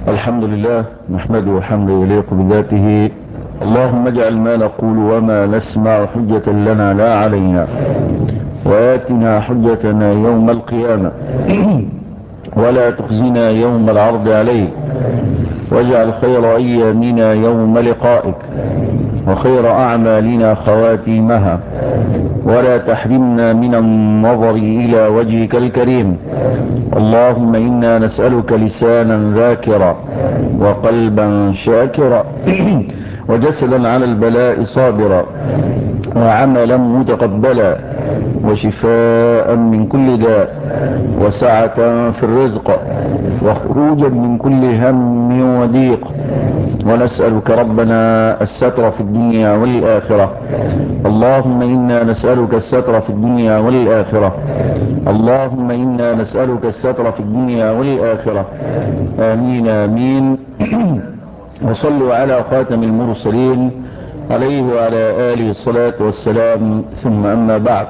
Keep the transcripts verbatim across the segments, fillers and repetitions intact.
الحمد لله نحمده حمدا يليق بذاته. اللهم اجعل ما نقول وما نسمع حجة لنا لا علينا، وآتنا حجتنا يوم القيامة ولا تخزنا يوم العرض عليك، واجعل خير أيامنا يوم لقائك، وخير أعمالنا خواتيمها، ولا تحرمنا من النظر إلى وجهك الكريم. اللهم إنا نسألك لسانا ذاكرا، وقلبا شاكرا، وجسدا على البلاء صابرا، وعملا متقبلا، وشفاء من كل داء، وسعة في الرزق، وخروجا من كل هم وضيق. ونسألك ربنا الستر في الدنيا والآخرة. اللهم إنا نسألك الستر في الدنيا والآخرة. اللهم إنا نسألك الستر في الدنيا والآخرة. آمين آمين. وصلوا على خاتم المرسلين عليه وعلى آله الصلاة والسلام، ثم أما بعد.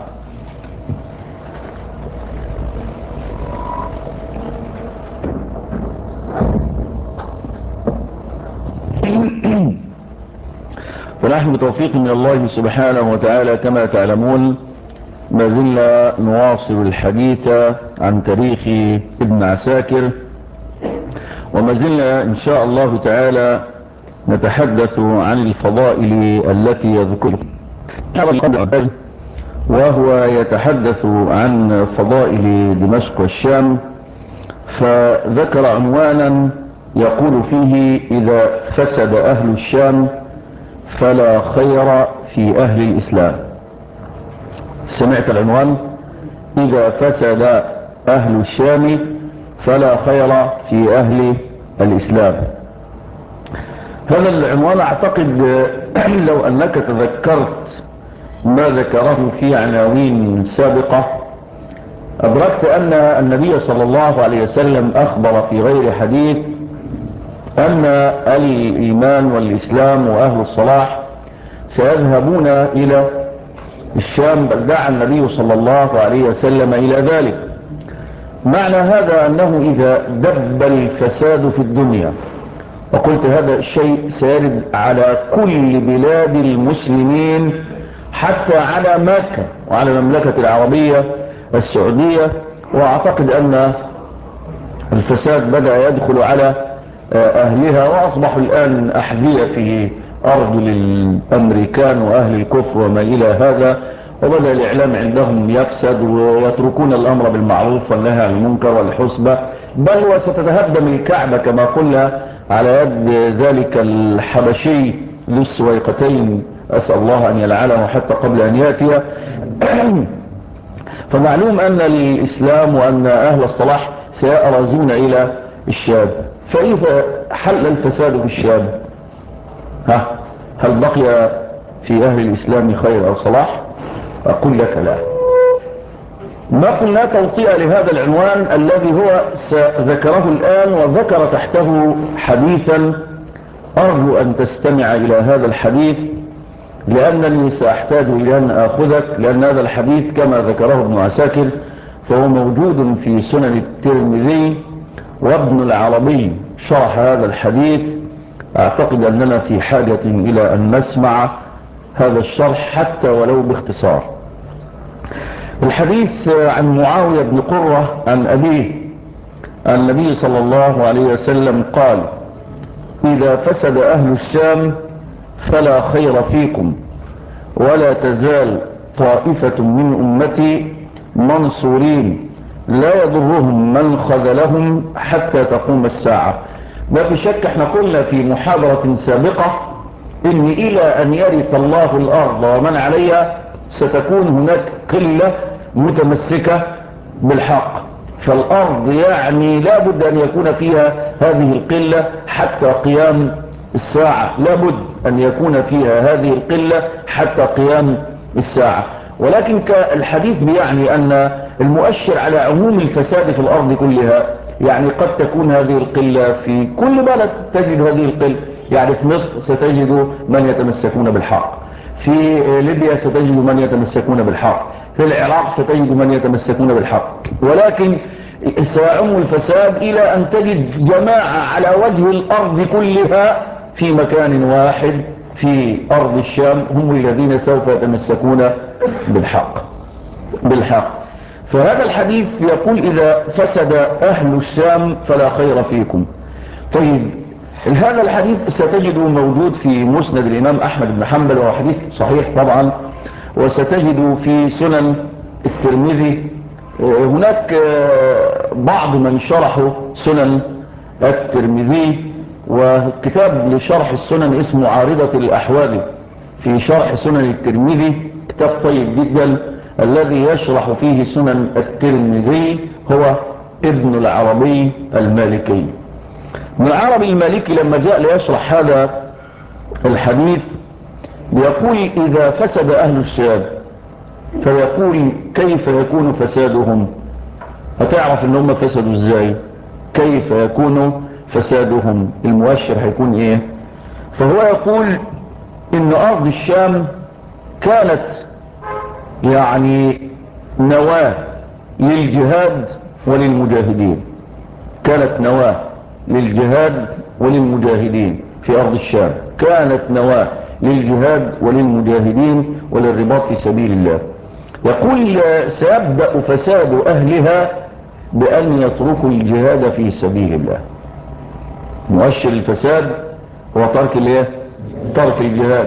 ونحن بتوفيق من الله سبحانه وتعالى كما تعلمون ما زلنا نواصل الحديث عن تاريخ ابن عساكر، وما زلنا إن شاء الله تعالى نتحدث عن الفضائل التي يذكرها، وهو يتحدث عن فضائل دمشق والشام، فذكر عنوانا يقول فيه: إذا فسد أهل الشام فلا خير في أهل الإسلام. سمعت العنوان؟ إذا فسد أهل الشام فلا خير في أهل الإسلام. هذا العنوان أعتقد لو أنك تذكرت ما ذكره في عناوين سابقة أدركت أن النبي صلى الله عليه وسلم أخبر في غير حديث أن الإيمان والإسلام وأهل الصلاح سيذهبون إلى الشام، بل دعا النبي صلى الله عليه وسلم إلى ذلك. معنى هذا أنه إذا دب الفساد في الدنيا، وقلت هذا الشيء سيرد على كل بلاد المسلمين حتى على مكة وعلى المملكة العربية السعودية، وأعتقد أن الفساد بدأ يدخل على أهلها، وأصبحوا الآن أحذية في أرجل الأمريكان وأهل الكفر وما إلى هذا، وبدأ الإعلام عندهم يفسد ويتركون الأمر بالمعروف والنهي عن المنكر والحسبة، بل وستتهدم الكعبة كما قلنا على يد ذلك الحبشي ذو السويقتين، أسأل الله أن يلعنه حتى قبل أن يأتي. فمعلوم أن الإسلام وأن أهل الصلاح سيأرزون إلى الشام، فإذا حل الفساد في الشام، ها هل بقي في أهل الإسلام خير أو صلاح؟ أقول لك لا. ما قلنا توطئة لهذا العنوان الذي هو سذكره الآن، وذكر تحته حديثا. أرجو أن تستمع إلى هذا الحديث لأنني سأحتاج إلى أن أخذك، لأن هذا الحديث كما ذكره ابن عساكر فهو موجود في سنن الترمذي، وابن العربي شرح هذا الحديث. أعتقد أننا في حاجة إلى أن نسمع هذا الشرح حتى ولو باختصار. الحديث عن معاوية بن قرة عن أبيه النبي صلى الله عليه وسلم قال: إذا فسد أهل الشام فلا خير فيكم، ولا تزال طائفة من أمتي منصورين لا يضرهم من خذلهم حتى تقوم الساعة. ما في شك، احنا قلنا في محاضرة سابقة ان الى ان يرث الله الارض ومن عليها ستكون هناك قلة متمسكة بالحق، فالارض يعني لابد ان يكون فيها هذه القلة حتى قيام الساعة، لابد ان يكون فيها هذه القلة حتى قيام الساعة. ولكن الحديث بيعني ان المؤشر على عموم الفساد في الارض كلها، يعني قد تكون هذه القلة في كل بلد تجد هذه القلة، يعني في مصر ستجد من يتمسكون بالحق، في ليبيا ستجد من يتمسكون بالحق، في العراق ستجد من يتمسكون بالحق. ولكن سيعم الفساد إلى أن تجد جماعة على وجه الأرض كلها في مكان واحد في أرض الشام هم الذين سوف يتمسكون بالحق بالحق. فهذا الحديث يقول إذا فسد أهل الشام فلا خير فيكم. طيب هذا الحديث ستجده موجود في مسند الإمام أحمد بن حنبل وهو حديث صحيح طبعا، وستجده في سنن الترمذي. هناك بعض من شرحوا سنن الترمذي، وكتاب لشرح السنن اسمه عارضة الأحوال في شرح سنن الترمذي، كتاب طيب جدا. الذي يشرح فيه سنن الترمذي هو ابن العربي المالكي. ابن العربي المالكي لما جاء ليشرح هذا الحديث يقول إذا فسد أهل الشام، فيقول كيف يكون فسادهم؟ هتعرف ان هم فسدوا ازاي، كيف يكون فسادهم، المؤشر هيكون ايه؟ فهو يقول ان ارض الشام كانت يعني نواة للجهاد وللمجاهدين، كانت نواة للجهاد وللمجاهدين في ارض الشام، كانت نواة للجهاد وللمجاهدين وللرباط في سبيل الله. يقول سيبدأ فساد أهلها بأن يتركوا الجهاد في سبيل الله. مؤشر الفساد هو ترك الايه؟ ترك الجهاد.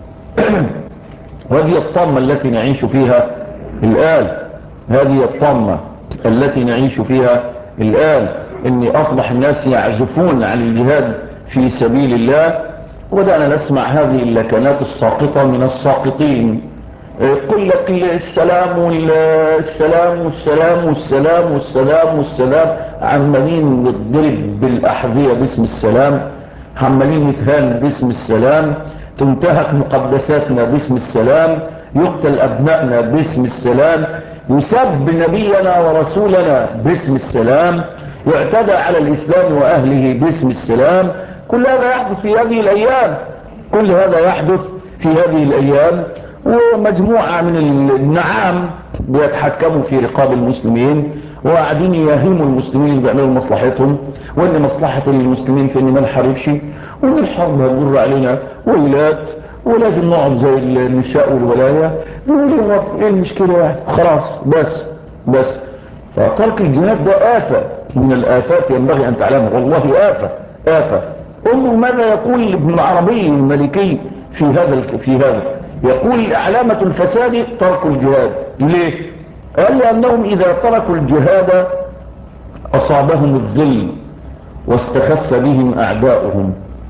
وهذه الطامة التي نعيش فيها الآن، هذه الطامة التي نعيش فيها الآن، ان أصبح الناس يعزفون عن الجهاد في سبيل الله، وبدأنا نسمع هذه اللكنات الساقطة من الساقطين. يقول لك السلام والسلام والسلام والسلام والسلام والسلام، عمالين نضرب بالأحذية باسم السلام، عمالين نتهان باسم السلام، تنتهك مقدساتنا باسم السلام، يقتل أبنائنا باسم السلام، يسب نبينا ورسولنا باسم السلام، يعتدى على الإسلام وأهله باسم السلام. كل هذا يحدث في هذه الأيام، كل هذا يحدث في هذه الأيام. ومجموعة من النعام بيتحكموا في رقاب المسلمين، وقاعدين يهيموا المسلمين اللي بيعملوا مصلحتهم، وان مصلحة المسلمين في ان ما نحاربش، وان الحرب هتجر علينا ويلات، ولازم نقعد زي النساء والولاية. يقولوا ايه المشكلة يعني؟ خلاص بس بس فترك الجهاد ده آفة من الآفات ينبغي أن تعلمها، والله آفة آفة. انظر ماذا يقول ابن العربي المالكي في هذا في هذا يقول علامة الفساد ترك الجهاد. ليه؟ قال لأنهم إذا تركوا الجهاد أصابهم الذل واستخف بهم أعداؤهم.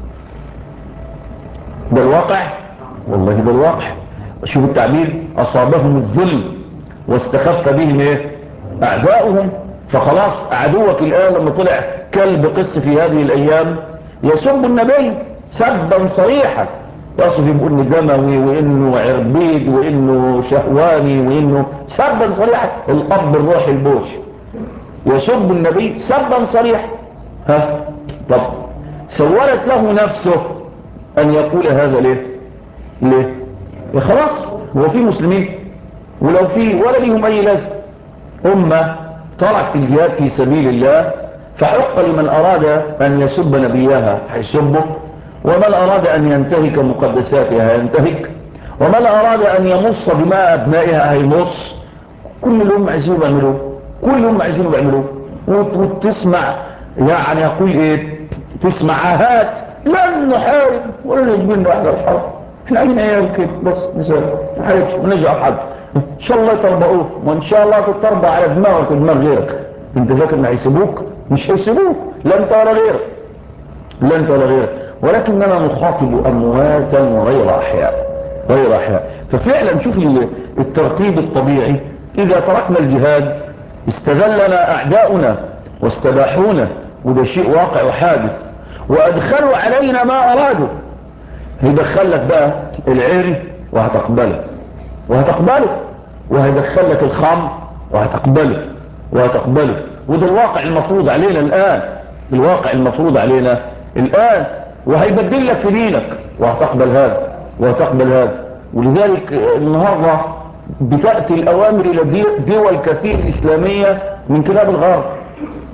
ده الواقع، والله ده الواقع. شوف التعبير، أصابهم الذل واستخف بهم إيه؟ أعداؤهم. فخلاص عدوك الآن لما طلع كلب قس في هذه الأيام يسب النبي سبا صريحا، يصف يقول انه دموي وانه عربيد وانه شهواني وانه سبا صريحا، الاب الروحي البوش يسب النبي سبا صريحا. ها طب سولت له نفسه ان يقول هذا ليه؟ ليه؟ خلاص هو في مسلمين، ولو في ولا ليهم اي لازم، امه تركت الجهاد في سبيل الله، فحق لمن اراد ان يسب نبيها هيسبه، ومن أراد أن ينتهك مقدساتها ينتهك، ومن أراد أن يمص دماء أبنائها هيمص. كلهم عايزين يعملوه، كلهم عايزين يعملوه. وتسمع يعني يقول ايه؟ تسمع عاهات لن نحارب ولا نجبن احنا الحرب، احنا عايزين عيال كده بس نسال ما حاربش ونجعل حد ان شاء الله يتربؤوه، وان شاء الله تتربى على دماغك ودماغ غيرك. انت فاكر ان هيسيبوك؟ مش هيسيبوك، لا انت ولا غيرك، لا انت ولا غيرك. ولكننا نخاطب أمواتا وغير أحياء، غير أحياء. ففعلا شوف الترتيب الطبيعي، إذا تركنا الجهاد استغلنا أعداؤنا واستباحونا، وده شيء واقع وحادث، وأدخلوا علينا ما أرادوا. هيدخلك بقى العير وهتقبله وهتقبله، وهيدخلك الخمر وهتقبله وهتقبله. وده الواقع المفروض علينا الآن، الواقع المفروض علينا الآن. وهيبدل لك في دينك وهتقبل هذا وهتقبل هذا. ولذلك النهاردة بتأتي الأوامر إلى دول كثير إسلامية من كلاب الغرب،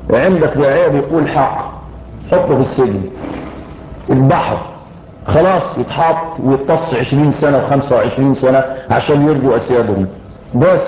عندك داعية بيقول حق، حطه في السجن. البحر خلاص يتحط ويتص عشرين سنة وخمسة وعشرين سنة عشان يرجوا أسيادهم، بس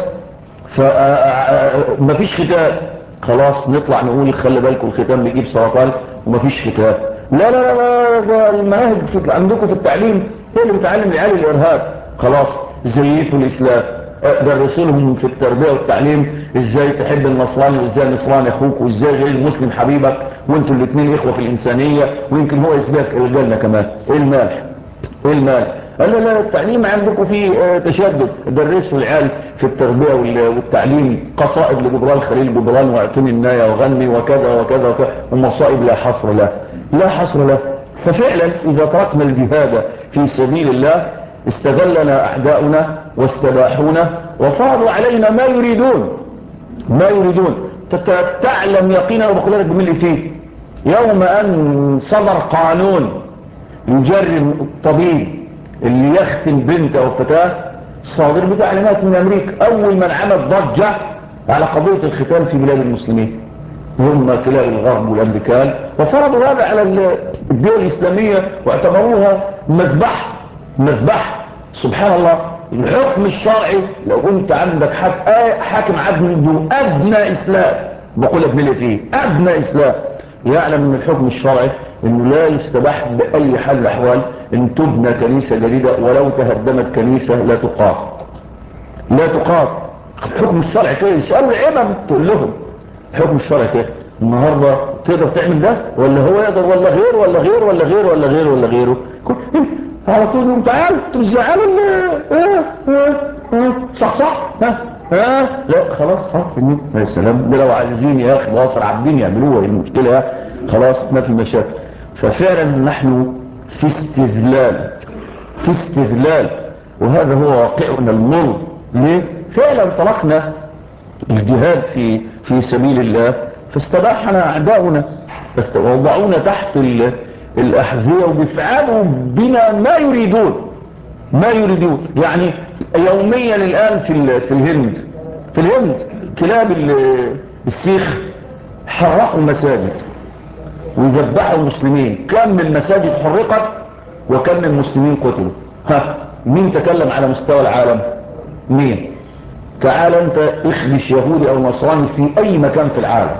فمفيش ختان. خلاص نطلع نقول خلي بالكم الختان بيجيب سرطان ومفيش ختان. لا لا لا لا، المناهج في عندكم في التعليم هي اللي بتعلم العيال الإرهاب. خلاص زيفوا الإسلام، درسوا لهم في التربية والتعليم ازاي تحب النصراني وازاي النصراني اخوك وازاي غير المسلم حبيبك وانتوا الاثنين اخوة في الانسانية ويمكن هو يسبقك الجنة كمان. ايه المالح؟ ايه المال؟ قال لا لا، التعليم عندكم فيه تشدد. درسوا العيال في التربية والتعليم قصائد لجبران خليل جبران واعطني الناية وغني وكذا وكذا وكذا ومصائب لا حصر له، لا حصر له. ففعلا اذا تركنا الجهاد في سبيل الله استغلنا اعداؤنا واستباحونا وفرضوا علينا ما يريدون ما يريدون. تعلم يقينا وبقول لك بملي فيه يوم ان صدر قانون يجرم الطبيب اللي يختم بنت او فتاة صادر بتعليمات من امريكا، اول من عمل ضجة على قضية الختان في بلاد المسلمين هم كلاب الغرب والامريكان، وفرضوا هذا على الدول الاسلامية واعتبروها مذبح مذبح. سبحان الله، الحكم الشرعي لو كنت عندك حاكم عدل ادنى اسلام بقول لك ملي فيه ادنى اسلام يعلم من الحكم الشرعي انه لا يستباح باي حال من الاحوال ان تبنى كنيسة جديدة ولو تهدمت كنيسة لا تقام لا تقام. الحكم الشرعي كده يسألوا العمم تقول لهم الحكم الشرعي كده. النهاردة تقدر تعمل ده ولا هو يقدر ولا غير ولا غير ولا غير ولا غير ولا غيره على طول يقول تعال تزعلوا صح صح ها ها لا خلاص ها يا سلام ده لو عايزين يا اخي واصر عابدين يعملوها المشكلة خلاص ما في مشاكل. ففعلا نحن في استذلال في استذلال وهذا هو واقعنا المر. ليه؟ فعلا طلقنا الجهاد في في سبيل الله فاستباحنا اعداؤنا وضعونا تحت الاحذية وبيفعلوا بنا ما يريدون ما يريدون. يعني يوميا الان في في الهند في الهند كلاب السيخ حرقوا مساجد ويذبحوا المسلمين. كم من مساجد حرقت وكم من مسلمين قتلوا. ها مين تكلم على مستوى العالم؟ مين؟ تعال انت اخدش يهودي او نصراني في اي مكان في العالم،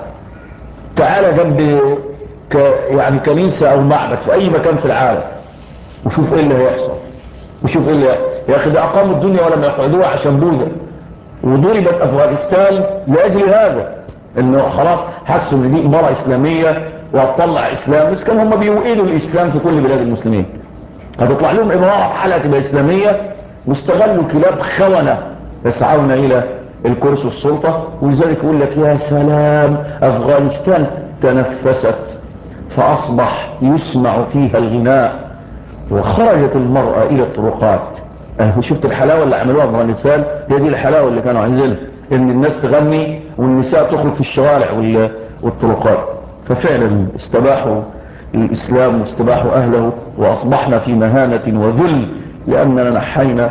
تعال جنب ك يعني كنيسة او معبد في اي مكان في العالم وشوف ايه اللي هيحصل وشوف ايه اللي هيحصل. يا اخي ده اقاموا الدنيا ولم يقعدوها عشان بوذا، وضربت افغانستان لاجل هذا انه خلاص حسوا ان دي امارة اسلامية وهتطلع اسلام. بس كانوا هم بيوئدوا الاسلام في كل بلاد المسلمين. هتطلع لهم امارة حلقة تبقى اسلامية واستغلوا كلاب خونة يسعون الى الكرسي والسلطة. ولذلك يقول لك يا سلام افغانستان تنفست فاصبح يسمع فيها الغناء وخرجت المرأة الى الطرقات. اه شفت الحلاوة اللي عملوها افغانستان؟ هي دي الحلاوة اللي كانوا عايزينها، ان الناس تغني والنساء تخرج في الشوارع والطرقات. ففعلا استباحوا الاسلام واستباحوا اهله واصبحنا في مهانة وذل لاننا نحينا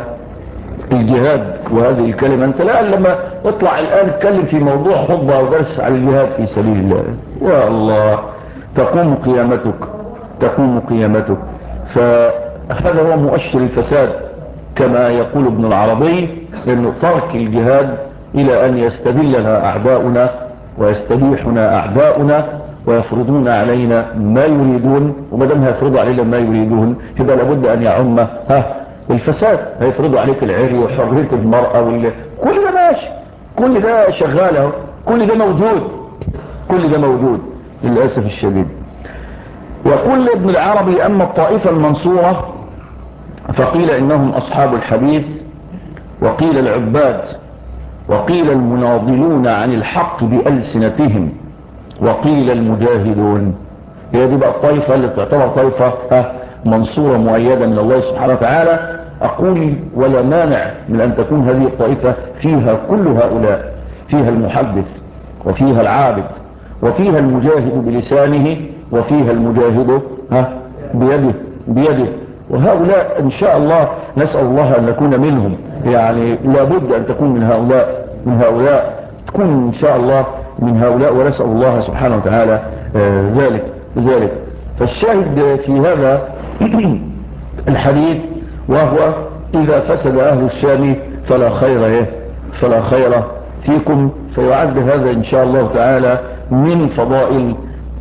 الجهاد. وهذه الكلمة انت لا لما اطلع الان اتكلم في موضوع خطبة ودرس على الجهاد في سبيل الله يا الله تقوم قيامتك تقوم قيامتك. فهذا هو مؤشر الفساد كما يقول ابن العربي، انه ترك الجهاد الى ان يستذلنا اعداؤنا ويستبيحنا اعداؤنا ويفرضون علينا ما يريدون. ومدام هيفرضوا علينا ما يريدون يبقى لابد ان يعم ها الفساد. هيفرضوا عليك العري وحرية المرأة وال... كل ده ماشي، كل ده شغال، كل ده موجود كل ده موجود للأسف الشديد. يقول ابن العربي أما الطائفة المنصورة فقيل إنهم أصحاب الحديث وقيل العباد وقيل المناضلون عن الحق بألسنتهم وقيل المجاهدون. هي دي بقى الطائفة اللي تعتبر طائفة منصورة مؤيدة من الله سبحانه وتعالى. أقول ولا مانع من أن تكون هذه الطائفة فيها كل هؤلاء، فيها المحدث وفيها العابد وفيها المجاهد بلسانه وفيها المجاهد ها بيده بيده وهؤلاء إن شاء الله نسأل الله أن نكون منهم. يعني لابد أن تكون من هؤلاء من هؤلاء تكون إن شاء الله من هؤلاء، ونسأل الله سبحانه وتعالى ذلك ذلك فالشاهد في هذا الحديث وهو إذا فسد أهل الشام فلا خير إيه فلا خير فيكم. فيعد هذا إن شاء الله تعالى من فضائل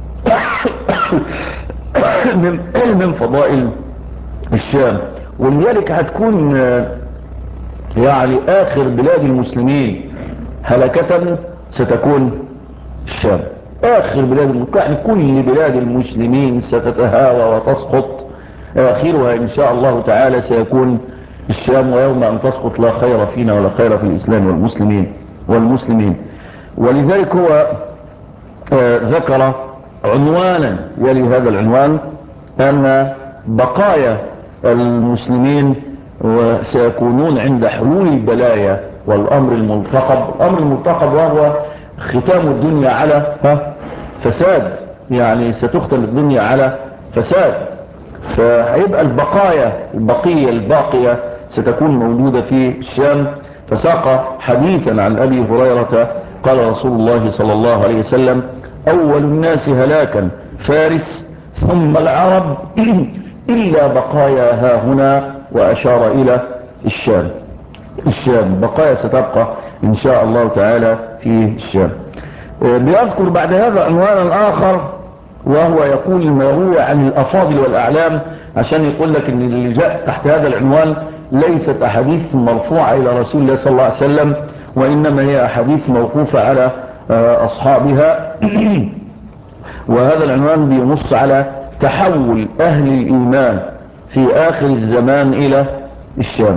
من, من فضائل الشام. ولذلك هتكون يعني آخر بلاد المسلمين هلكة ستكون الشام. آخر بلاد المسلمين، كل بلاد المسلمين ستتهاوى وتسقط، آخرها إن شاء الله تعالى سيكون الشام. ويوم أن تسقط لا خير فينا ولا خير في الإسلام والمسلمين والمسلمين ولذلك هو آه ذكر عنوانا يلي هذا العنوان أن بقايا المسلمين وسيكونون عند حلول البلايا والأمر الملتقب. الأمر الملتقب وهو ختام الدنيا على فساد، يعني ستختم الدنيا على فساد. فهيبقى البقايا البقية الباقية ستكون موجودة في الشام. فساق حديثا عن أبي هريرة قال رسول الله صلى الله عليه وسلم: أول الناس هلاكا فارس ثم العرب إلا بقايا ها هنا، وأشار إلى الشام. الشام بقايا ستبقى إن شاء الله تعالى في الشام. بيذكر بعد هذا عنوانا آخر وهو يقول ما روي عن الأفاضل والأعلام، عشان يقول لك ان اللي جاء تحت هذا العنوان ليست أحاديث مرفوعة إلى رسول الله صلى الله عليه وسلم، وإنما هي أحاديث موقوفة على أصحابها. وهذا العنوان بينص على تحول أهل الإيمان في آخر الزمان إلى الشام.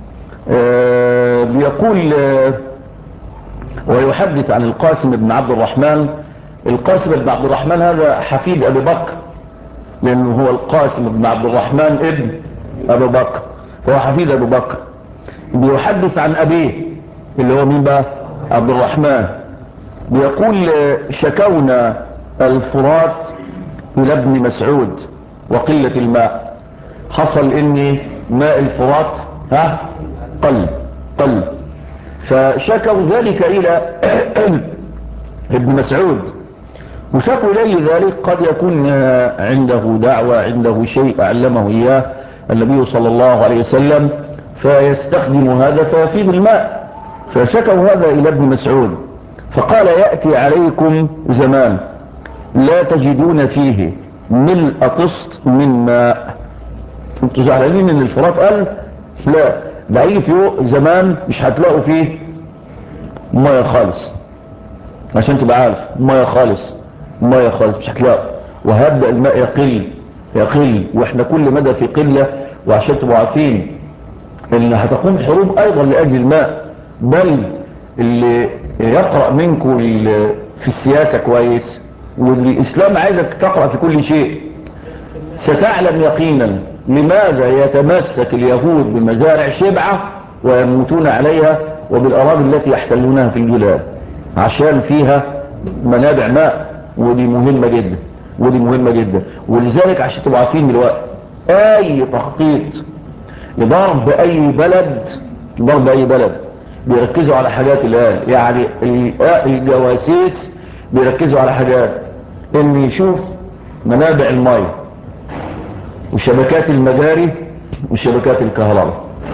بيقول ويحدث عن القاسم بن عبد الرحمن. القاسم بن عبد الرحمن هذا حفيد أبي بكر، لأنه هو القاسم بن عبد الرحمن ابن أبي بكر، فهو حفيد أبي بكر. بيحدث عن أبيه اللي هو مين بقى؟ عبد الرحمن. بيقول شكونا الفرات إلى ابن مسعود وقلة الماء. حصل إن ماء الفرات ها قل قل فشكوا ذلك إلى ابن مسعود، وشكوا إليه ذلك قد يكون عنده دعوة، عنده شيء أعلمه إياه النبي صلى الله عليه وسلم، فيستخدم هذا فيفيد الماء. فشكوا هذا إلى ابن مسعود فقال: يأتي عليكم زمان لا تجدون فيه ملء طست من ماء. انتوا زعلانين ان الفرات قال؟ لا، ده هيجي في زمان مش هتلاقوا فيه ميه خالص، عشان تبقى عارف، ميه خالص ميه خالص مش هتلاقوا، وهبدأ الماء يقل يقل واحنا كل مدى في قلة. وعشان تبقوا عارفين ان هتقوم حروب ايضا لاجل الماء، بل اللي يقرأ منكم في السياسة كويس، والإسلام عايزك تقرأ في كل شيء، ستعلم يقينا لماذا يتمسك اليهود بمزارع شبعة ويموتون عليها وبالأراضي التي يحتلونها في الجلال، عشان فيها منابع ماء. ودي مهمة جدا ودي مهمة جدا ولذلك عشان تبقوا عارفين دلوقتي اي تخطيط لضرب اي بلد ضرب اي بلد بيركزوا على حاجات الآن. يعني الجواسيس بيركزوا على حاجات، ان يشوف منابع الماء وشبكات المجاري وشبكات الكهرباء،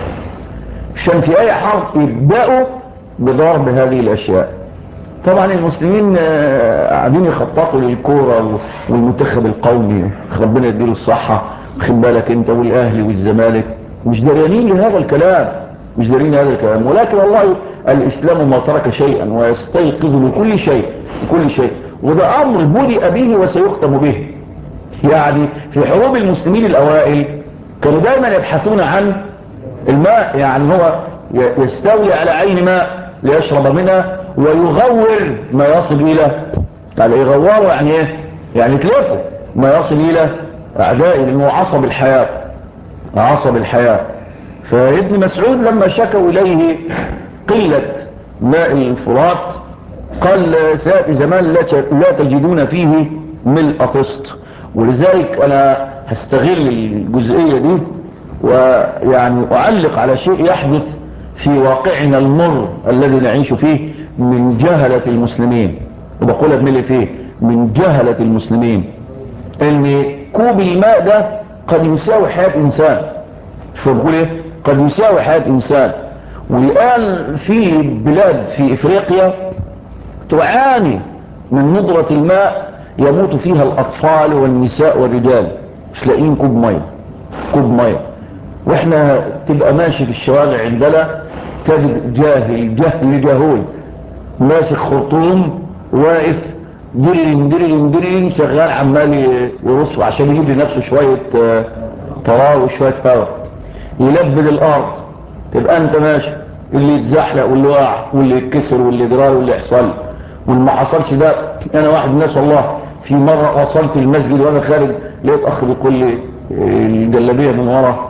عشان في اي حرب يبدأوا بضرب هذه الاشياء. طبعا المسلمين قاعدين يخططوا للكورة والمنتخب القومي، ربنا يديله الصحة، خد بالك انت، والاهلي والزمالك، مش دريانين لهذا الكلام مش دارين هذا الكلام. ولكن والله الإسلام ما ترك شيئا ويستيقظ لكل شيء كل شيء وده أمر بدأ به وسيختم به. يعني في حروب المسلمين الأوائل كانوا دائما يبحثون عن الماء، يعني هو يستولي على عين ماء ليشرب منها ويغور ما يصل إلى، يعني يغوره يعني ايه؟ يعني تلفه ما يصل إلى أعدائه، لأنه عصب الحياة عصب الحياة. فابن مسعود لما شكوا إليه قلة ماء الفرات قال: سيأتي زمان لا تجدون فيه ملء طست. ولذلك أنا هستغل الجزئية دي ويعني أعلق على شيء يحدث في واقعنا المر الذي نعيش فيه من جهلة المسلمين. وبقولها بملي فيه من جهلة المسلمين ان كوب الماء ده قد يساوي حياة انسان. شو بقول ايه؟ قد يساوي حياة انسان. والان في بلاد في افريقيا تعاني من ندرة الماء يموت فيها الاطفال والنساء والرجال، مش لاقيين كوب ميه، كوب ميه. واحنا تبقى ماشي في الشوارع عندنا تجد جاهل جهل جهول ماسك خرطوم واقف درين درين درين شغال عمال يرص عشان يجيب لنفسه شوية طراوة وشوية هواء يلبد الارض. تبقى انت ماشي اللي يتزحلق واللي واقع واللي يتكسر واللي يجرار واللي يحصل واللي ما حصلش ده. انا واحد من الناس والله في مرة وصلت المسجد وانا خارج لقيت اخ بيقول لي الجلابية من ورا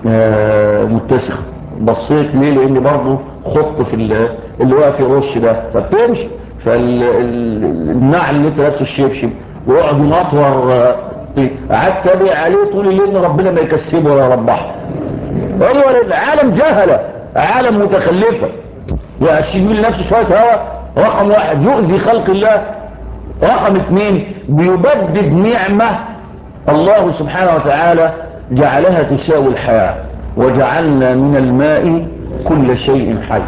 متسخ. بصيت ليه؟ لاني برضه خط في اللي واقف يرش ده فبتمشي فالنعل اللي انت لابسه الشبشب ويقعد ينطور. قعدت ابيع عليه طول الليل ربنا ما يكسبه ولا يربحه. ايوه عالم جهله، عالم متخلفه. يا يجيب لنفسه شويه هواء. رقم واحد يؤذي خلق الله. رقم اثنين بيبدد نعمه الله سبحانه وتعالى جعلها تساوي الحياه. وجعلنا من الماء كل شيء حي،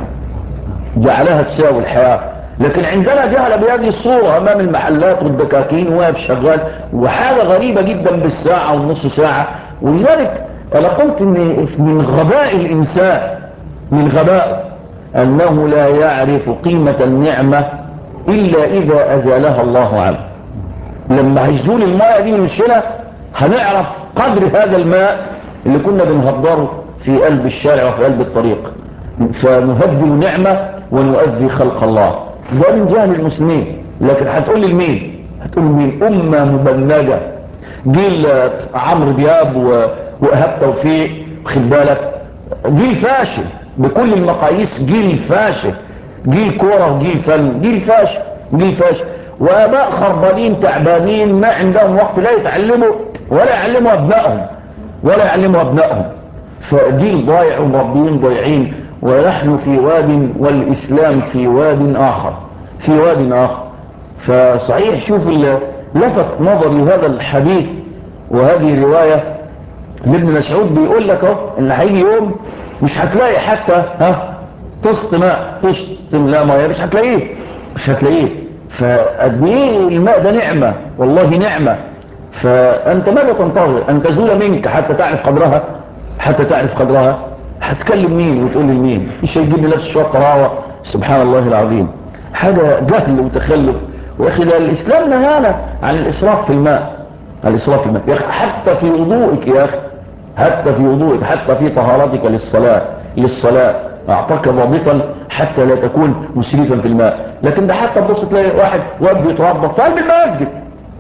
جعلها تساوي الحياه. لكن عندنا جهل بهذه الصورة امام المحلات والدكاكين واقف شغال وحاجة غريبة جدا بالساعة والنص ساعة. ولذلك انا قلت ان من غباء الانسان من غباء انه لا يعرف قيمة النعمة الا اذا ازالها الله عنه. لما هيزول الماء دي من الشلة هنعرف قدر هذا الماء اللي كنا بنهدره في قلب الشارع وفي قلب الطريق. فنهدر نعمة ونؤذي خلق الله. ده من جهل المسلمين. لكن هتقول لي لمين؟ هتقول لي مين؟ امه مبنجه جيل عمرو دياب وايهاب توفيق. خد بالك جيل فاشل بكل المقاييس، جيل فاشل، جيل كوره وجيل فن، جيل فاشل جيل فاشل. واباء خربانين تعبانين ما عندهم وقت لا يتعلموا ولا يعلموا ابنائهم ولا يعلموا ابنائهم. فجيل ضايع ومربيين ضايعين. ونحن في واد والإسلام في واد آخر في واد آخر. فصحيح شوف لفت نظري هذا الحديث وهذه رواية لابن مسعود بيقول لك اهو ان هيجي يوم مش هتلاقي حتى ها طست ماء طست لا ميه مش هتلاقيه مش هتلاقيه. فقد ايه الماء ده نعمة والله نعمة. فانت ماذا تنتظر ان تزول منك حتى تعرف قدرها؟ حتى تعرف قدرها هتكلم مين وتقول لي مين؟ مش هيجيب لي نفس شويه طراوه. سبحان الله العظيم، حاجه جهل وتخلف. يا اخي ده الاسلام نهانا عن الاسراف في الماء، عن الاسراف في الماء يا اخي. حتى في وضوئك يا اخي، حتى في وضوئك، حتى في طهارتك للصلاه للصلاه اعطاك ضابطا حتى لا تكون مسرفا في الماء. لكن ده حتى تبص تلاقي واحد واد بيتوضا في قلب المسجد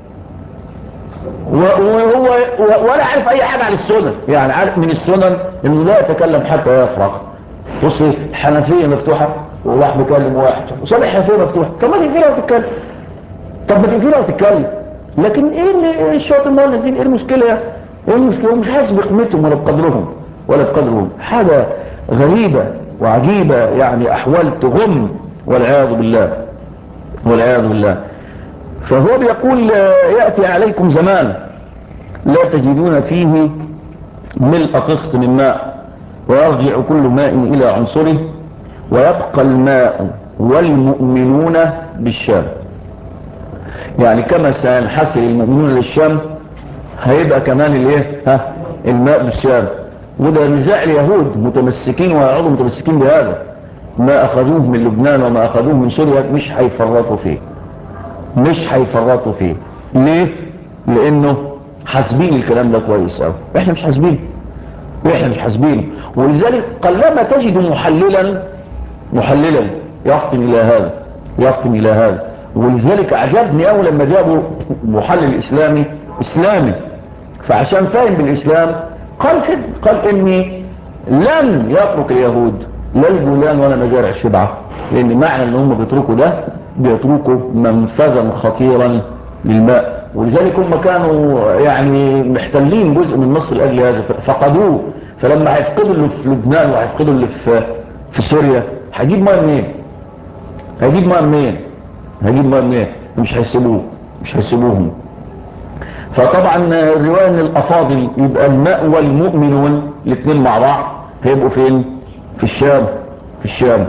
وهو ولا عارف اي حاجة عن السنن. يعني عارف من السنن انه لا يتكلم حتى يفرغ. بص الحنفية مفتوحة وواحد بيكلم واحد وصلح الحنفية مفتوحة. طب ما تقفلها وتتكلم طب ما تقفلها وتتكلم. لكن ايه اللي الشاطر المؤنسين ايه المشكلة؟ ايه المشكلة؟ مش حاسس بقيمتهم ولا بقدرهم ولا بقدرهم. حاجة غريبة وعجيبة يعني احوال تغم والعياذ بالله والعياذ بالله. فهو بيقول يأتي عليكم زمان لا تجدون فيه ملء قسط من ماء ويرجع كل ماء إلى عنصره ويبقى الماء والمؤمنون بالشام. يعني كما سينحسر المؤمنون للشام هيبقى كمان الايه ها الماء بالشام. وده نزاع اليهود متمسكين ويعودوا متمسكين بهذا. ما أخذوه من لبنان وما أخذوه من سوريا مش هيفرطوا فيه مش هيفرطوا فيه. ليه؟ لانه حاسبين الكلام ده كويس قوي. احنا مش حاسبين احنا مش حاسبين. ولذلك قلما تجد محللا محللا يفطن الى هذا يفطن الى هذا. ولذلك عجبني قوي لما جابوا محلل اسلامي اسلامي فعشان فاهم بالاسلام قال كده قال اني لن يترك اليهود لا الجولان ولا مزارع الشبعة. لان معنى ان هم بيتركوا ده بيتركوا منفذا خطيرا للماء. ولذلك هم كانوا يعني محتلين جزء من مصر لاجل هذا فقدوه. فلما هيفقدوا اللي في لبنان وهيفقدوا اللي في في سوريا هيجيب ميه منين؟ هيجيب ميه منين؟ هيجيب ميه منين؟ مش هيسيبوه مش هيسيبوهم. فطبعا الرواية ان الافاضل يبقى المأوى المؤمنون الاثنين مع بعض هيبقوا فين؟ في الشام في الشام.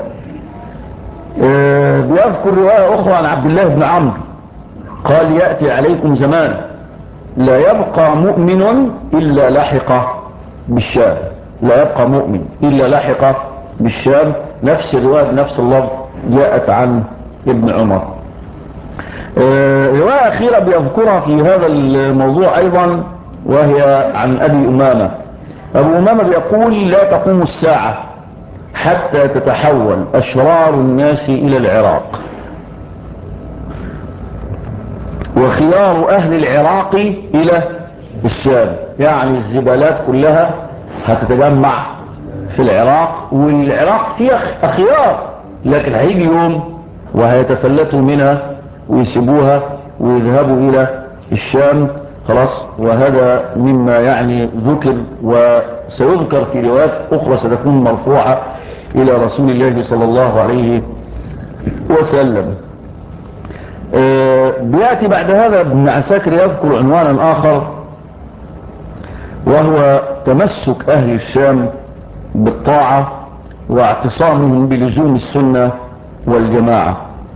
آه بيذكر رواية اخرى عن عبد الله بن عمرو قال يأتي عليكم زمان لا يبقى مؤمن الا لحق بالشام، لا يبقى مؤمن الا لحق بالشام. نفس الرواية بنفس اللفظ جاءت عن ابن عمر. آه رواية اخيرة بيذكرها في هذا الموضوع ايضا وهي عن ابي امامة. ابو امامة بيقول لا تقوم الساعة حتى تتحول اشرار الناس الى العراق، وخيار اهل العراق الى الشام. يعني الزبالات كلها هتتجمع في العراق، والعراق فيها اخيار، لكن هيجي يوم وهيتفلتوا منها ويسيبوها ويذهبوا الى الشام خلاص. وهذا مما يعني ذكر وسيذكر في روايات اخرى ستكون مرفوعة الى رسول الله صلى الله عليه وسلم. آه بيأتي بعد هذا ابن عساكر يذكر عنوانا اخر وهو تمسك اهل الشام بالطاعة واعتصامهم بلزوم السنة والجماعة.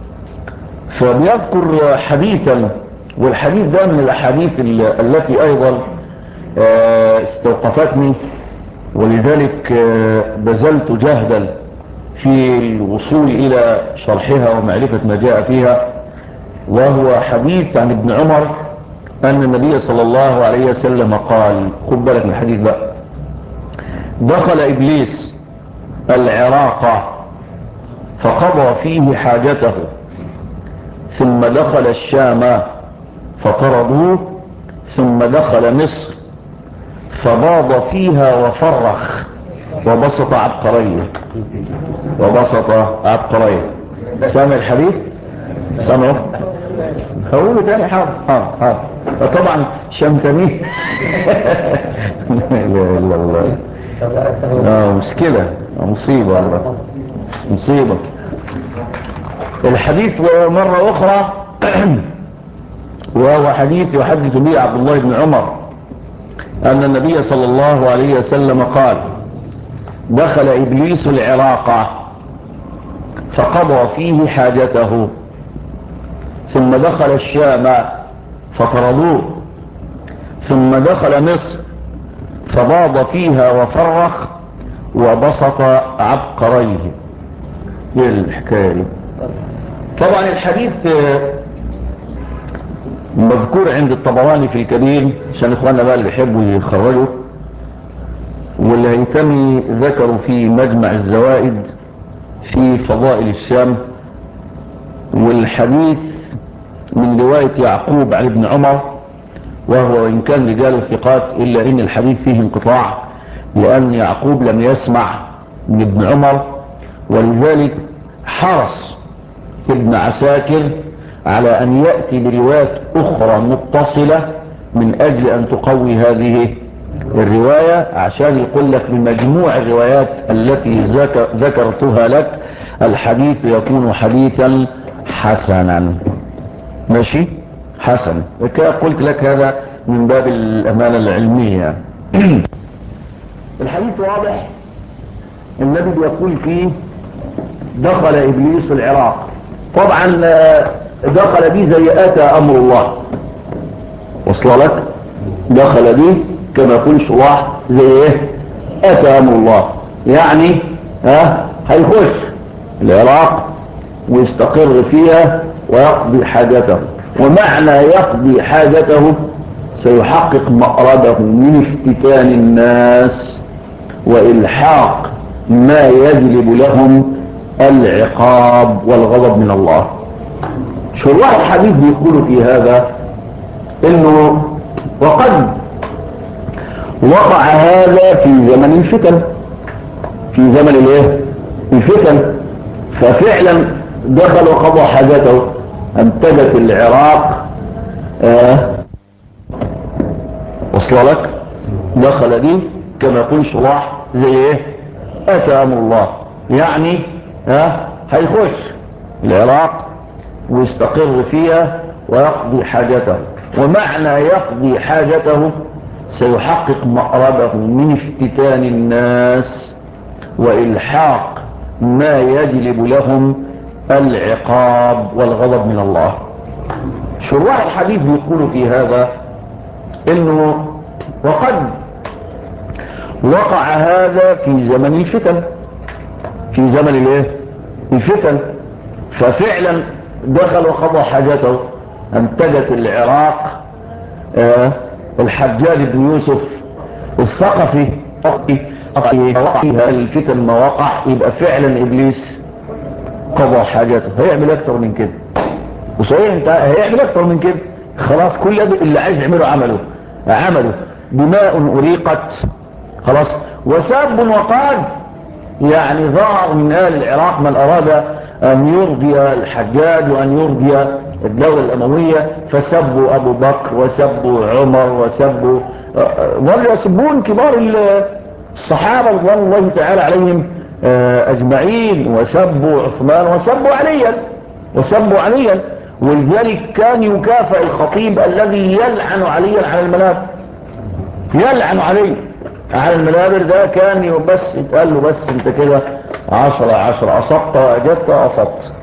فبيذكر حديثا، والحديث ده من الاحاديث التي ايضا استوقفتني، ولذلك بذلت جهدا في الوصول الى شرحها ومعرفة ما جاء فيها. وهو حديث عن ابن عمر ان النبي صلى الله عليه وسلم قال، خد بالك من الحديث ده: دخل ابليس العراق فقضى فيه حاجته، ثم دخل الشام فطردوه، ثم دخل مصر فباض فيها وفرخ وبسط عبقريه وبسط عبقريه. سامع الحديث؟ سامعه؟ هقوله تاني. حاضر حاضر حاضر. طبعا شمتنيه. لا اله الا الله. اه مشكلة، مصيبة والله، مصيبة. الحديث مرة اخرى وهو حديث يحدث به عبد الله بن عمر ان النبي صلى الله عليه وسلم قال: دخل ابليس العراق فقضى فيه حاجته، ثم دخل الشام فطردوه، ثم دخل مصر فباض فيها وفرخ وبسط عبقريه. ايه الحكايه دي؟ طبعا الحديث مذكور عند الطبراني في الكبير، عشان اخواننا بقى اللي يحبوا يخرجوا، واللي هيتم ذكروا في مجمع الزوائد في فضائل الشام. والحديث من رواية يعقوب عن ابن عمر، وهو إن كان رجال ثقات إلا إن الحديث فيه انقطاع، لأن يعقوب لم يسمع من ابن عمر، ولذلك حرص ابن عساكر على أن يأتي بروايات أخرى متصلة من أجل أن تقوي هذه الرواية، عشان يقول لك بمجموع الروايات التي ذكرتها لك الحديث يكون حديثا حسنا. ماشي؟ حسن. قلت لك هذا من باب الأمانة العلمية. الحديث واضح، النبي بيقول فيه دخل إبليس العراق. طبعا دخل دي زي أتى أمر الله، وصل لك؟ دخل دي كما يقول شراح زي ايه؟ أتى أمر الله، يعني ها هيخش العراق ويستقر فيها ويقضي حاجته. ومعنى يقضي حاجته سيحقق مأربه من افتتان الناس وإلحاق ما يجلب لهم العقاب والغضب من الله. شراح الحديث بيقولوا في هذا انه وقد وقع هذا في زمن الفتن، في زمن الايه؟ الفتن. ففعلا دخل وقضى حاجته، انتجت العراق آه وصل لك؟ دخل دي كما يقول شراح زي ايه؟ اتى امر الله، يعني ها آه هيخش العراق ويستقر فيها ويقضي حاجته. ومعنى يقضي حاجته سيحقق مأربه من افتتان الناس وإلحاق ما يجلب لهم العقاب والغضب من الله. شراح الحديث بيقولوا في هذا انه وقد وقع هذا في زمن الفتن، في زمن الايه الفتن. ففعلا دخل وقضى حاجته. انتجت العراق آه الحجاج بن يوسف الثقفي وقع فيها الفتن ما وقع، يبقى فعلا ابليس قضى حاجته. هيعمل اكتر من كده، وصحيح انت هيعمل اكتر من كده. خلاص كل اللي عايز يعمله عمله عمله دماء اريقت خلاص، وساب وقال يعني ظهر من اهل العراق من اراد ان يرضي الحجاج وان يرضي الدولة الاموية، فسبوا ابو بكر وسبوا عمر وسبوا ظلوا يسبون كبار الصحابة رضوان الله تعالى عليهم اجمعين، وسبوا عثمان وسبوا عليا وسبوا عليا. ولذلك كان يكافئ الخطيب الذي يلعن عليا على المنابر، يلعن علي على المنابر. ده كان بس يتقال له بس انت كده عشرة عشرة، اصبت واجبت وافضت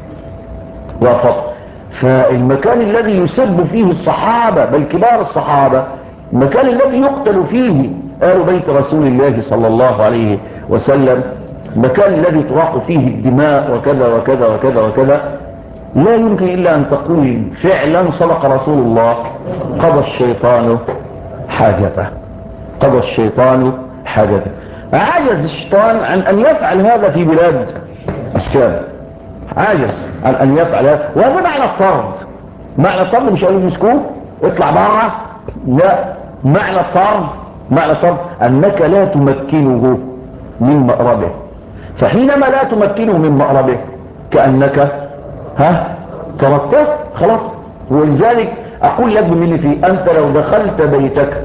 وافضت. فالمكان الذي يسب فيه الصحابة بل كبار الصحابة، المكان الذي يقتل فيه آل بيت رسول الله صلى الله عليه وسلم، المكان الذي تراق فيه الدماء وكذا وكذا وكذا وكذا، لا يمكن إلا أن تقول فعلا صدق رسول الله قضى الشيطان حاجته، قضى الشيطان حاجته. عجز الشيطان عن أن يفعل هذا في بلاد الشام، عجز عن أن يفعل هذا. وهذا معنى الطرد. معنى الطرد مش قالوا مسكوه اطلع بره، لا، معنى الطرد معنى الطرد أنك لا تمكنه من مأربه. فحينما لا تمكنه من مأربه كأنك ها طردته خلاص. ولذلك أقول لك بمن في أنت لو دخلت بيتك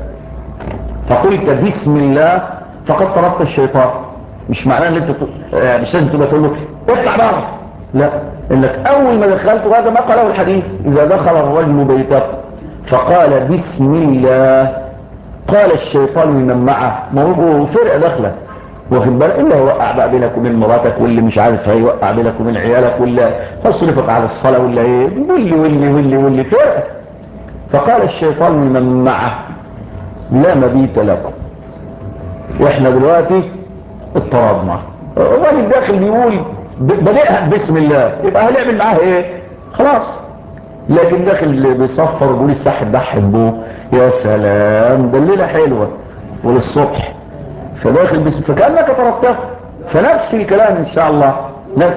فقلت بسم الله فقد طردت الشيطان. مش معناه ان انت يعني مش لازم تبقى تقول له اطلع بره، لا، انك اول ما دخلت، وهذا ما قاله الحديث، اذا دخل الرجل بيته فقال بسم الله قال الشيطان لمن معه، ما هو فرقه داخله واخد بالك، اللي هيوقع بقى بينك وبين مراتك، واللي مش عارف هيوقع بينك وبين عيالك، واللي هيصرفك على الصلاه، ولا ايه، واللي واللي واللي واللي فرقه. فقال الشيطان لمن معه لا مبيت لكم. واحنا دلوقتي اضطربنا، الراجل داخل بيقول بدأها بسم الله، يبقى هنعمل معاه ايه خلاص. لكن داخل بيصفر ويقول الصح بحب بوه، يا سلام ده الليله حلوه وللصبح، فداخل بسم فكأنك طردته. فنفس الكلام ان شاء الله. لا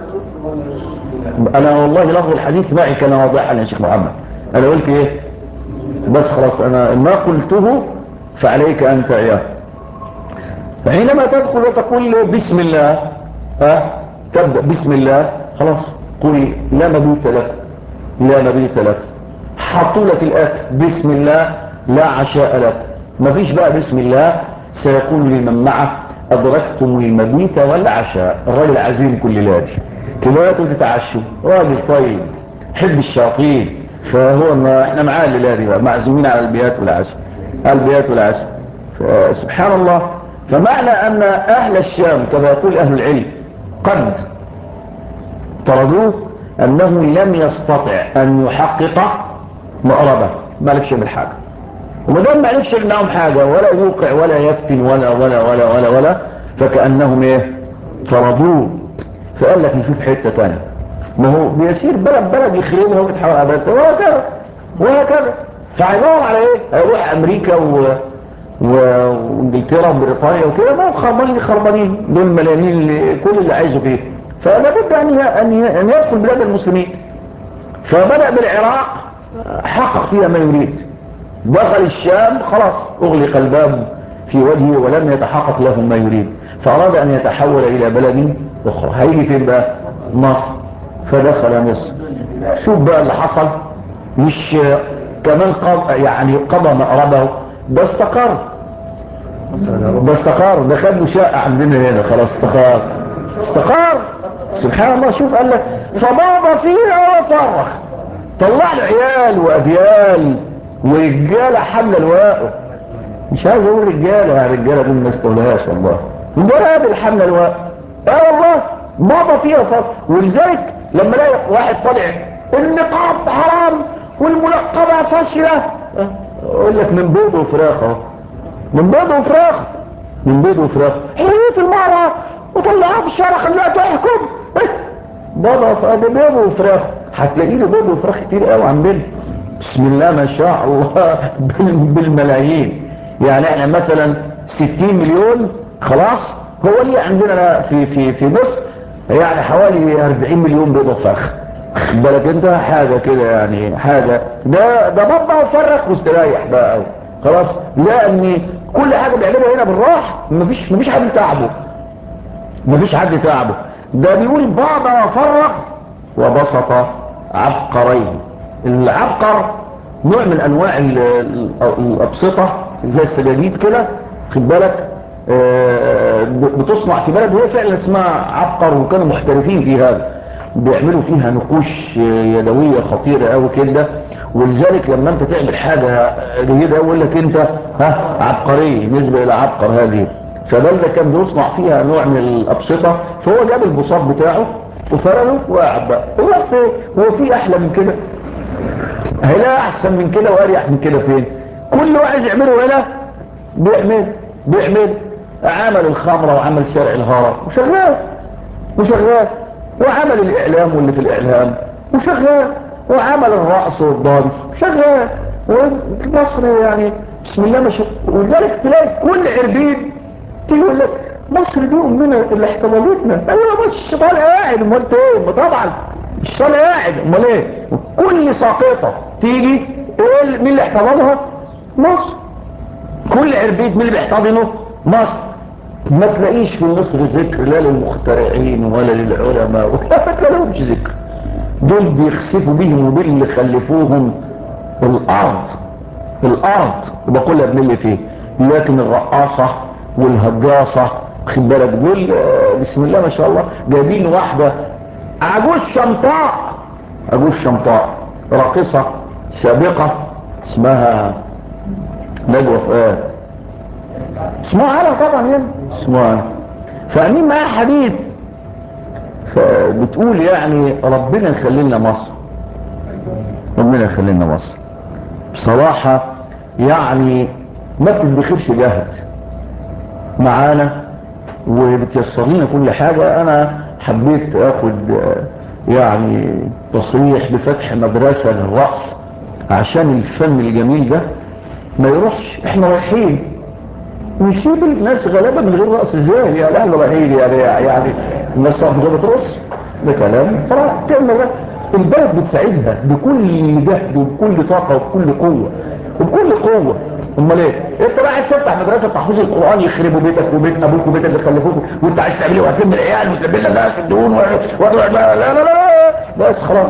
انا والله لفظ الحديث معي كان واضحا يا شيخ محمد. انا قلت ايه بس خلاص، انا ما قلته فعليك انت اياه. فحينما تدخل وتقول بسم الله، ها تبدأ بسم الله خلاص، قولي لا مبيت لك، لا مبيت لك. حطوا لك الاكل بسم الله لا عشاء لك. مفيش بقى بسم الله. سيقول لمن معه ادركتم المبيت والعشاء. الراجل عزيم كل ليله تباتوا تتعشوا، راجل طيب حب الشياطين، فهو ما احنا معاه الليله دي بقى معزومين على البيات والعشاء، البيات والعشاء. سبحان الله. فمعنى ان اهل الشام كما يقول اهل العلم قد طردوه انه لم يستطع ان يحقق مأربه، ما عرفش يعمل حاجه. وما دام ما عرفش يمنعهم حاجه ولا يوقع ولا يفتن ولا ولا ولا ولا ولا فكأنهم ايه طردوه. فقال لك نشوف حته ثانيه. ما هو بيسير بلد بلد يخربها ويتحول ابدا وهكذا وهكذا. فهيدور على ايه؟ هيروح امريكا و وانجلترا وبريطانيا وكده، ما خربانين خربانين دول مليانين اللي كل اللي عايزه فيه. فلا بد ان ان يدخل بلاد المسلمين. فبدأ بالعراق حقق فيها ما يريد. دخل الشام خلاص اغلق الباب في وجهه ولم يتحقق له ما يريد. فاراد ان يتحول الى بلد اخرى. هيجي فين بقى؟ مصر. فدخل مصر. شوف بقى اللي حصل، مش كمان قضى يعني قضى مأربه، ده استقر، ده استقر، ده خد له شقه عندنا هنا خلاص، استقر استقر سبحان الله. شوف قال لك فماض فيها وفرخ. طلع له عيال واجيال ورجاله حامله الواقع. مش عايز اقول رجاله، يا رجاله دول ما استولهاش والله، الولاد الحامله الواقع. اه والله بابا فيها فرق. ولذلك لما الاقي واحد طالع النقاب حرام والمنقبه فاشله، اقول لك من بيض وفراخ اهو، من بيض وفراخ، من بيض وفراخ. حرية المرأة وطلعها في الشارع خليها تحكم. بابا فادي بيض وفراخ، هتلاقي له بيض وفراخ كتير قوي عندنا بسم الله ما شاء الله بالملايين. يعني احنا مثلا ستين مليون خلاص، هو اللي عندنا في في في مصر يعني حوالي اربعين مليون بيض وفرخ. بالك انت حاجه كده يعني حاجه، ده ده بابا وفرخ واستريح بقى قوي خلاص. لان كل حاجه بيعملها هنا بالراحه، مفيش مفيش حد تعبه، مفيش حد تعبه. ده بيقول بابا وفرغ وبسط عبقرين. العبقر نوع من انواع الابسطه زي السجاجيد كده، خد بالك، بتصنع في بلد هي فعلا اسمها عبقر، وكانوا محترفين في هذا، بيعملوا فيها نقوش يدويه خطيره قوي كده. ولذلك لما انت تعمل حاجه جيده يقول لك انت ها عبقري نسبه الى عبقر هذه. فبلده كان بيصنع فيها نوع من الابسطه، فهو جاب البساط بتاعه وفرده وقعد بقى. هو في هو في احلى من كده؟ هيلاقي احسن من كده واريح من كده فين؟ كل واحد يعمله هنا بيعمل بيعمل عمل الخمره وعمل شارع الهرم وشغال وشغال، وعمل الاعلام واللي في الاعلام وشغال، وعمل الرقص والدانس شغال. ومصر يعني بسم الله ما شاء الله. ولذلك تلاقي كل عربيد تيجي يقول لك مصر دي امنا اللي احتضنتنا. ايوه مش طالع قاعد، امال ايه؟ ما طبعا مش طالع قاعد، امال ايه؟ كل ساقطه تيجي ايه مين اللي احتضنها؟ مصر. كل عربيد مين اللي بيحتضنه؟ مصر. ما تلاقيش في مصر ذكر لا للمخترعين ولا للعلماء، ما تلاقيهمش ذكر. دول بيخسفوا بيهم وباللي خلفوهم الارض، الارض وبقولها بملي فيه. لكن الرقاصة والهجاصة خد بالك دول بسم الله ما شاء الله جايبين واحدة عجوز شمطاء، عجوز شمطاء راقصة سابقة اسمها نجوى فؤاد، اسمها على طبعا يعني اسمها، فأمين معاها حديث فبتقول يعني ربنا يخلينا مصر، ربنا يخلينا مصر بصراحة. يعني ما بتدخلش جهد معانا وبتيسر لنا كل حاجة. انا حبيت اخد يعني تصريح بفتح مدرسة للرقص عشان الفن الجميل ده ما يروحش. احنا رايحين نسيب الناس غلابة من غير رقص ازاي؟ يعني احنا رايحين يعني يعني الناس صاحبة بترقص ده كلام فرق كلمة ده. البلد بتساعدها بكل جهد وبكل طاقة وبكل قوة وبكل قوة. امال ايه؟ انت بقى عايز تفتح مدرسه تحفيظ القران يخربوا بيتك وبيت ابوك وبيت اللي خلفوك، وانت عايز تعمل ايه وهتلم العيال وتلم لنا الناس في الدهون و... و... لا لا لا لا بس خلاص.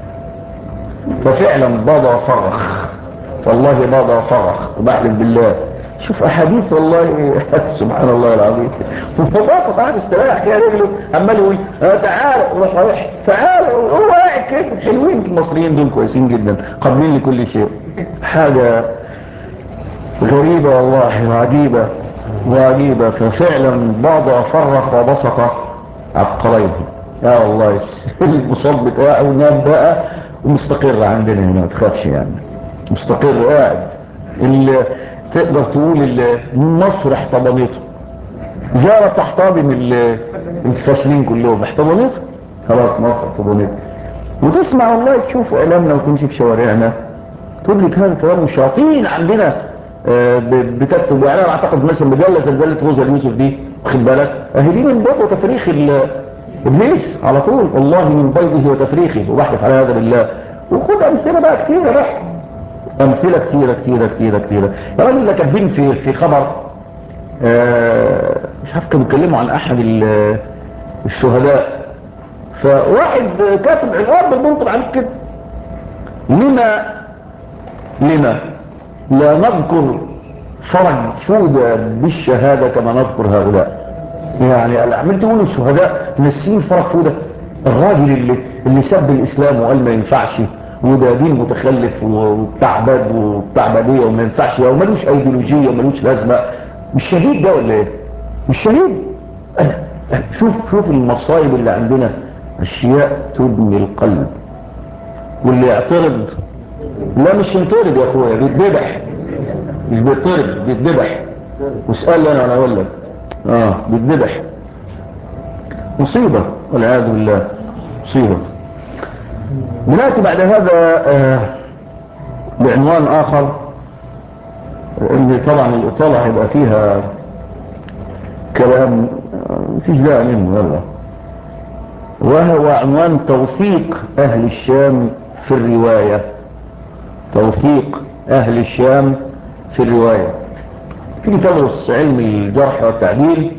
ففعلا بابا وفرخ، والله بابا وفرخ وبحلف بالله. شوف احاديث والله سبحان الله العظيم. وبسط قاعد استريح كده رجله عمال يقول اه تعال روح روح تعال، هو قاعد كده. حلوين المصريين دول كويسين جدا قابلين لكل شيء. حاجه غريبة والله وعجيبة وعجيبة. ففعلا بعض فرق وبسط عبقريه. يا الله المصاب بتاعه نام بقى ومستقر عندنا هنا ما تخافش يعني مستقر قاعد. اللي تقدر تقول اللي مصر احتضنته زي ما تحتضن الفاشلين كلهم احتضنته خلاص. مصر احتضنته. وتسمع والله تشوف اعلامنا وتمشي في شوارعنا تقول لك هذا كلام الشياطين عندنا بتكتب. يعني انا اعتقد مثلا مجله زي مجله روزا اليوسف دي واخد بالك اهي دي من بيض وتفريخ ابليس على طول، والله من بيضه وتفريخه وبحلف على هذا بالله. وخد امثله بقى كتيره بقى، امثله كتيره كتيره كتيره كتيره. يا راجل اللي كاتبين في في خبر آه مش عارف كانوا بيتكلموا عن احد الشهداء، فواحد كاتب عنوان بالمنطق عن كده لما لما لا نذكر فرج فودة بالشهادة كما نذكر هؤلاء. يعني عملت تقولوا الشهداء نسين فرج فودة، الراجل اللي اللي سب الاسلام وقال ما ينفعش وده دين متخلف وبتاع بد وبتاع بديه وما ينفعش وملوش ايديولوجيه وملوش لازمه. مش شهيد ده ولا ايه؟ مش شهيد. شوف شوف المصايب اللي عندنا، اشياء تبني القلب. واللي يعترض، لا مش ينطرد يا اخويا، بيتذبح. مش بيطرد، بيتذبح. واسأل انا وانا اقول لك. اه بيتذبح. مصيبة والعياذ بالله، مصيبة. بنأتي بعد هذا آه بعنوان اخر، اللي طبعا الاطالة هيبقى فيها كلام مفيش داعي منه والله، وهو عنوان توثيق اهل الشام في الرواية. توثيق اهل الشام في الرواية. في تدرس علم الجرح والتعديل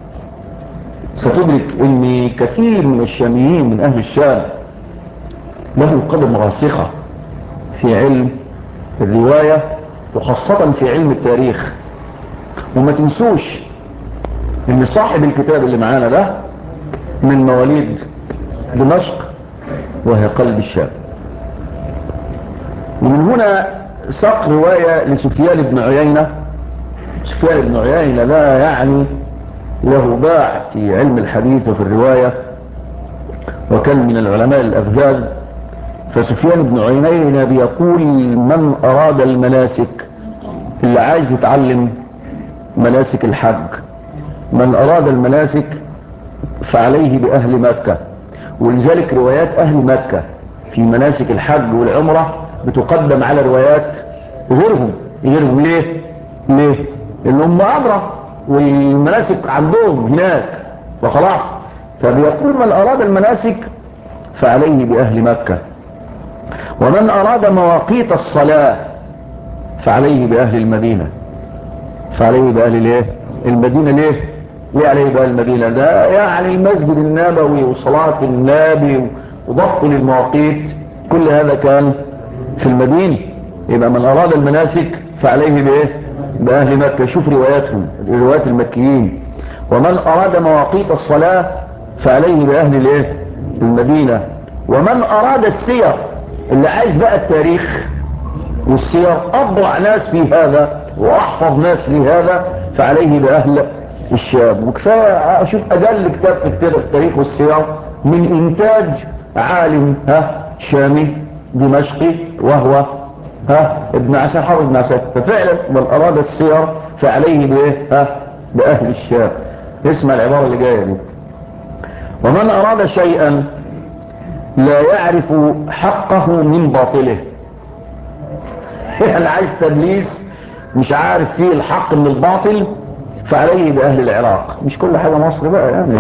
ستدرك ان كثير من الشاميين من اهل الشام له قدم راسخة في علم الرواية وخاصة في علم التاريخ. وما تنسوش ان صاحب الكتاب اللي معانا ده من مواليد دمشق وهي قلب الشام. ومن هنا ساق رواية لسفيان بن عيينة. سفيان بن عيينة لا يعني له باع في علم الحديث وفي الرواية، وكان من العلماء الأفذاذ. فسفيان بن عيينة بيقول من أراد المناسك، اللي عايز يتعلم مناسك الحج، من أراد المناسك فعليه بأهل مكة. ولذلك روايات أهل مكة في مناسك الحج والعمرة بتقدم على روايات غيرهم. غيرهم ليه؟ ليه؟ لأنهم أدرى والمناسك عندهم هناك فخلاص. فبيقول من أراد المناسك فعليه بأهل مكة، ومن أراد مواقيت الصلاة فعليه بأهل المدينة. فعليه بأهل الايه؟ المدينة. ليه؟ ليه عليه بأهل المدينة؟ ده يعني المسجد النبوي وصلاة النبي وضبط للمواقيت، كل هذا كان في المدينة. يبقى من أراد المناسك فعليه بإيه؟ بأهل مكة. شوف رواياتهم، روايات المكيين. ومن أراد مواقيت الصلاة فعليه بأهل الايه؟ المدينة. ومن أراد السير، اللي عايز بقى التاريخ والسير، أبرع ناس في هذا وأحفظ ناس في هذا، فعليه بأهل الشام. وكفاية أشوف أجل كتاب في التاريخ والسير من إنتاج عالم ها شامي دمشقي وهو ها ابن عساكر، حافظ ابن عساكر. ففعلا من أراد السير فعليه بإيه؟ ها بأهل الشام. اسمع العبارة اللي جاية دي: ومن أراد شيئا لا يعرف حقه من باطله. يعني عايز تدليس مش عارف فيه الحق من الباطل، فعليه بأهل العراق. مش كل حاجة مصر بقى يعني،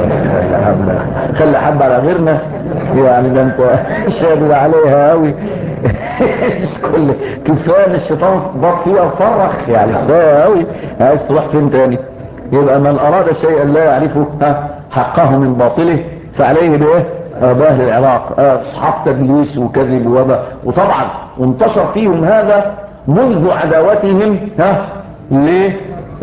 خلي حب على غيرنا يعني، ده انت شابل عليها قوي. مش كل كفاية الشيطان ضاق فيها وفرخ يعني، كفاية قوي. عايز تروح فين تاني؟ يبقى من أراد شيئا لا يعرفه حقه من باطله فعليه بإيه؟ بأهل العراق. أصحاب تدليس وكذب وبا. وطبعا وانتشر فيهم هذا منذ عداوتهم ها ليه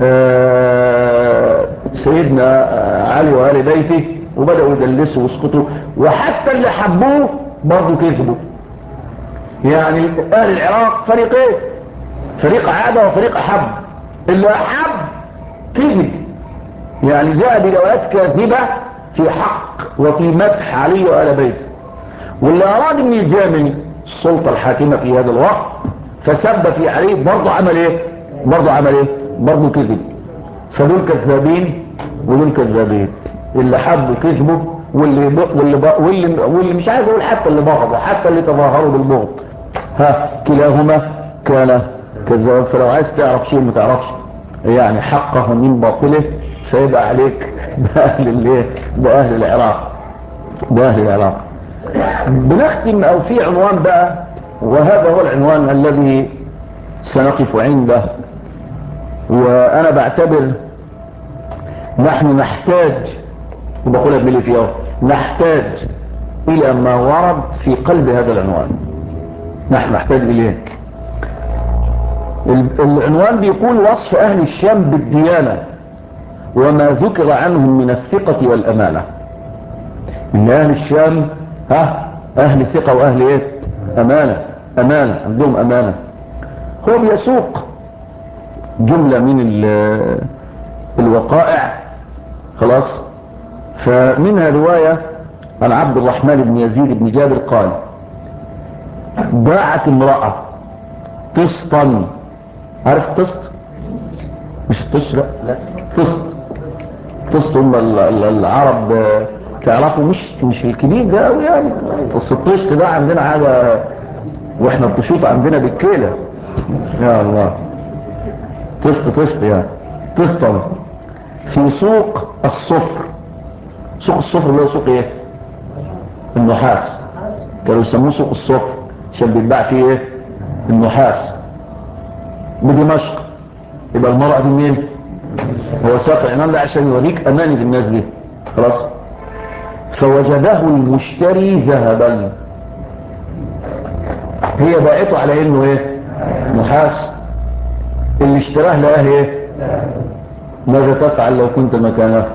آه سيدنا علي وآل بيته، وبدأوا يدلسوا ويسقطوا. وحتى اللي حبوه برضو كذبوا. يعني أهل العراق فريقين، فريق عادة وفريق أحب. اللي أحب كذب، يعني جاء بروايات كاذبة في حق وفي مدح علي وآل بيته. واللي أراد أن يجامل السلطة الحاكمة في هذا الوقت فسب في عليه، برضو عمل ايه؟ برضو عمل ايه؟ برضو كذب. فدول كذابين ودول كذابين. اللي حبوا كذبوا، واللي ب... واللي, ب... واللي واللي مش عايز اقول حتى اللي بغضوا، حتى اللي تظاهروا بالبغض، ها كلاهما كان كذاب. فلو عايز تعرف شيء ما تعرفش يعني حقه من باطله، فيبقى عليك بأهل الايه؟ بأهل العراق، بأهل العراق. بنختم او في عنوان بقى، وهذا هو العنوان الذي سنقف عنده. وانا بعتبر نحن نحتاج، وبقولها بملي نحتاج الى ما ورد في قلب هذا العنوان. نحن نحتاج اليه. العنوان بيقول وصف اهل الشام بالديانة وما ذكر عنهم من الثقة والامانة. ان اهل الشام ها اهل ثقة واهل ايه؟ امانة امانة عندهم امانة. هو بيسوق جملة من الوقائع خلاص. فمنها رواية عن عبد الرحمن بن يزيد بن جابر قال: باعت امرأة طسطا. عارف الطسط؟ مش الطش، لا لا طسط. طسط هم العرب تعرفوا، مش مش الكبير ده قوي يعني. الطشت ده عندنا حاجة، واحنا الطشوط عندنا بالكيلة. يا الله، طست طست يعني طسطا في سوق الصفر. سوق الصفر اللي هو سوق ايه؟ النحاس. كانوا يسموه سوق الصفر عشان بيتباع فيه ايه؟ النحاس. بدمشق. يبقى المرأة دي مين؟ هو ساق العنان ده عشان يوريك امانة الناس دي خلاص. فوجده المشتري ذهبا. هي باعته على انه ايه؟ نحاس. اللي اشتراه لقاه ايه؟ ماذا تفعل لو كنت مكانه؟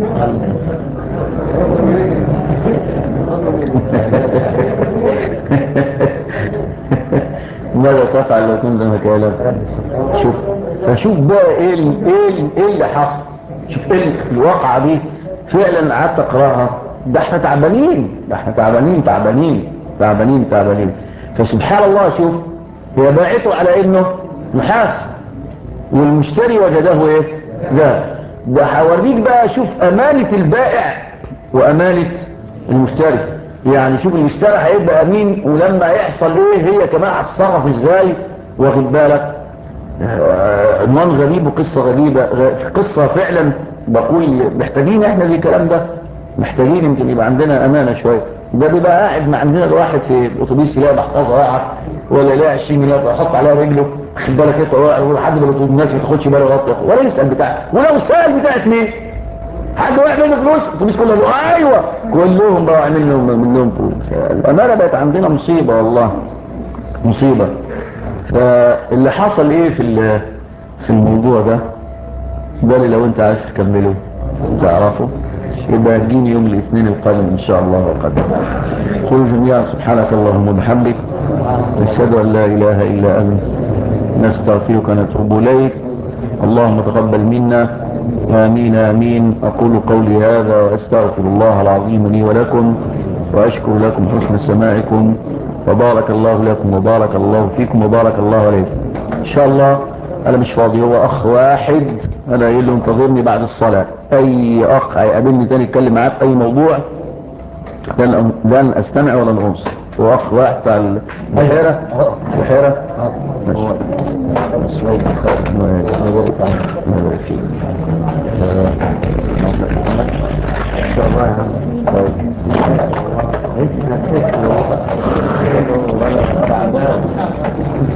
ماذا تفعل لو كنت مكانه؟ شوف، فشوف بقى ايه ايه ايه اللي حصل. شوف ايه الواقعه دي فعلا. قعدت اقراها، ده احنا تعبانين، ده احنا تعبانين تعبانين تعبانين تعبانين. فسبحان الله، شوف، هي باعته على انه نحاس، والمشتري وجده ايه؟ ده ده هوريك بقى. شوف امانة البائع وامانة المشتري. يعني شوف المشتري هيبقى امين، ولما يحصل ايه هي كمان هتتصرف ازاي. واخد بالك؟ عنوان غريب وقصة غريبة. قصة فعلا بقول محتاجين احنا زي الكلام ده، محتاجين يمكن يبقى عندنا امانة شوية. ده بيبقى قاعد مع عندنا الواحد في الاتوبيس يلاقي محفظة واقعة ولا يلاقي عشرين جنيه يحط عليها رجله، خد بالك انت، ولحد ما الناس ما تاخدش باله غلط ولا يسال بتاع، ولو سال بتاعت مين؟ حد واقع منه فلوس الاتوبيس كله يقول ايوه، كلهم بقى منهم منهم فلوس. الامانة بقت عندنا مصيبة والله، مصيبة. فاللي حصل ايه في في الموضوع ده، ده اللي لو انت عايز تكمله تعرفه يبقى تجيني يوم الاثنين القادم ان شاء الله وقدر. قل جميعا سبحانك اللهم وبحمدك، نشهد ان لا اله الا انت، نستغفرك ونتوب اليك. اللهم تقبل منا، امين امين. اقول قولي هذا واستغفر الله العظيم لي ولكم، واشكر لكم حسن سماعكم، وبارك الله لكم وبارك الله فيكم وبارك الله عليكم. ان شاء الله انا مش فاضي، هو اخ واحد انا قايل له انتظرني بعد الصلاة. اي اخ هيقابلني تاني يتكلم معاه في اي موضوع لن لن استمع ولن انصت. هو اخ واحد بتاع البحيرة. البحيرة ماشي. ان شاء الله يا عم.